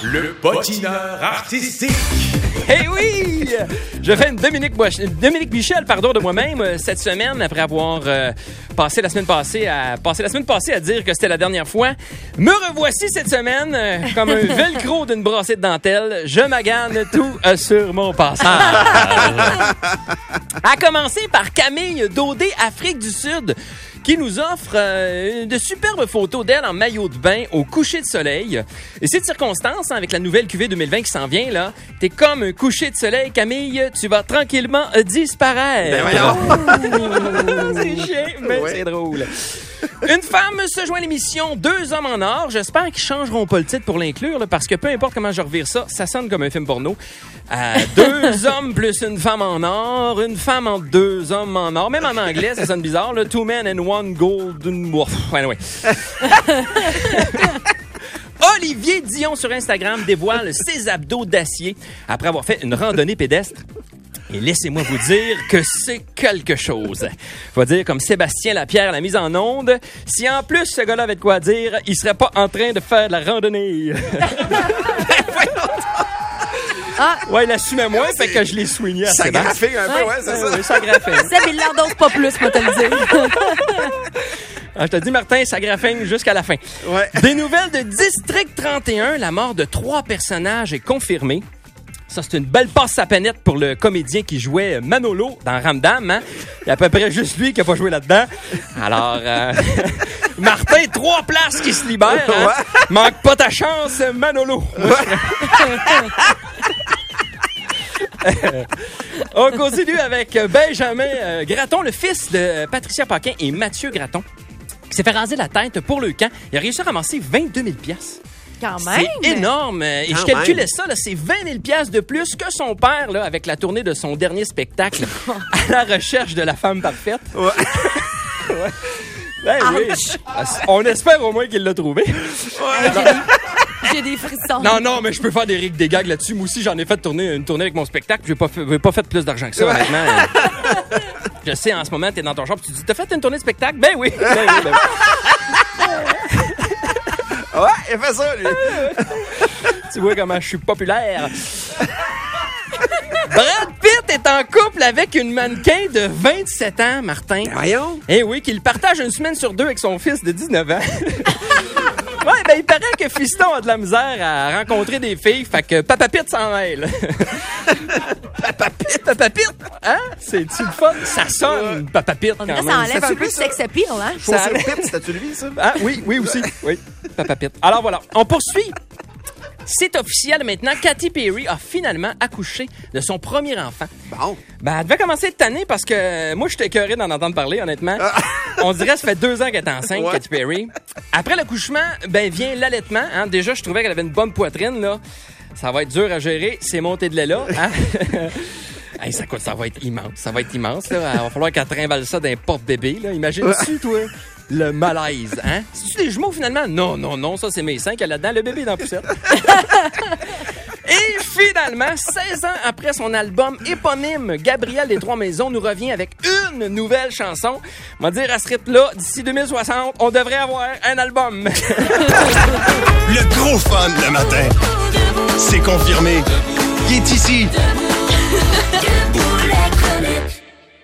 Le patineur artistique. Eh oui! Je fais une Dominique Michel, de moi-même cette semaine, après avoir passé la semaine passée à dire que c'était la dernière fois. Me revoici cette semaine comme un velcro d'une brassée de dentelle. Je magane tout sur mon passage. À commencer par Camille Daudet, Afrique du Sud, qui nous offre de superbes photos d'elle en maillot de bain au coucher de soleil. Et c'est de circonstance, avec la nouvelle cuvée 2020 qui s'en vient, là, t'es comme un coucher de soleil, Camille, tu vas tranquillement disparaître. C'est chiant, mais c'est drôle. Une femme se joint à l'émission Deux hommes en or. J'espère qu'ils changeront pas le titre pour l'inclure, là, parce que peu importe comment je revire ça, ça sonne comme un film porno. Deux hommes plus une femme en or, une femme en deux hommes en or. Même en anglais, ça sonne bizarre. Là. Two men and one golden wolf. Anyway. Olivier Dion sur Instagram dévoile ses abdos d'acier après avoir fait une randonnée pédestre. Et laissez-moi vous dire que c'est quelque chose. Faut dire comme Sébastien Lapierre, la mise en onde. Si en plus ce gars-là avait de quoi dire, il serait pas en train de faire de la randonnée. Ouais, il assumait moins, fait que je l'ai souligné à ça graphine un peu, ouais, c'est ça. Oui, ça graphine. Seb, il l'endose pas plus, moi te le dire. Je te dis, Martin, ça graphine jusqu'à la fin. Ouais. Des nouvelles de District 31, la mort de 3 personnages est confirmée. Ça, c'est une belle passe à panette pour le comédien qui jouait Manolo dans Ramdam. Hein? Il y a à peu près juste lui qui n'a pas joué là-dedans. Alors, Martin, 3 places qui se libèrent. Hein? Ouais. Manque pas ta chance, Manolo. On continue avec Benjamin Gratton, le fils de Patricia Paquin et Mathieu Gratton, qui s'est fait raser la tête pour le camp. Il a réussi à ramasser 22 000 $. Quand même. C'est énorme. Et je calculais ça, là, c'est 20 000 $ de plus que son père, là, avec la tournée de son dernier spectacle, à la recherche de la femme parfaite. Ouais. Ouais. Ben oui. On espère au moins qu'il l'a trouvé. Ouais. J'ai des frissons. Non, mais je peux faire des gags là-dessus. Moi aussi, j'en ai fait une tournée avec mon spectacle. J'ai pas fait plus d'argent que ça, honnêtement. Je sais, en ce moment, t'es dans ton champ, tu te dis, t'as fait une tournée de spectacle? Ben oui. Ouais, il fait ça, lui. Tu vois comment je suis populaire. Brad Pitt est en couple avec une mannequin de 27 ans, Martin. Voyons. Eh oui, qu'il partage une semaine sur 2 avec son fils de 19 ans. Ouais, ben il paraît que Fiston a de la misère à rencontrer des filles, fait que Papa Pitt s'en mêle. Papa Pitt, hein? C'est-tu le fun? Ça sonne, Papa Pitt, quand même. Ça enlève un peu de sex appeal, hein? Chaussure Pitt, c'était-tu lui, ça? Ah, oui, aussi. Oui, Papa Pitt. Alors voilà, on poursuit. C'est officiel maintenant, Katy Perry a finalement accouché de son premier enfant. Bon. Ben, elle devait commencer cette année parce que moi, j'étais écœuré d'en entendre parler, honnêtement. On dirait que ça fait 2 ans qu'elle est enceinte, ouais. Katy Perry. Après l'accouchement, ben, vient l'allaitement. Hein. Déjà, je trouvais qu'elle avait une bonne poitrine, là. Ça va être dur à gérer. C'est monté de lait là. Hein? Hey, ça va être immense. Ça va être immense, là. Il va falloir qu'elle trimballe ça d'un porte-bébé, là. Imagine-tu, toi? Le malaise, hein? C'est-tu des jumeaux, finalement? Non, ça, c'est mes seins qu'il y a là-dedans. Le bébé dans la poussette. Et finalement, 16 ans après son album éponyme, Gabriel des Trois-Maisons nous revient avec une nouvelle chanson. On va dire à ce rythme-là, d'ici 2060, on devrait avoir un album. Le gros fun le matin. C'est confirmé. Il est ici. Debout les crevettes.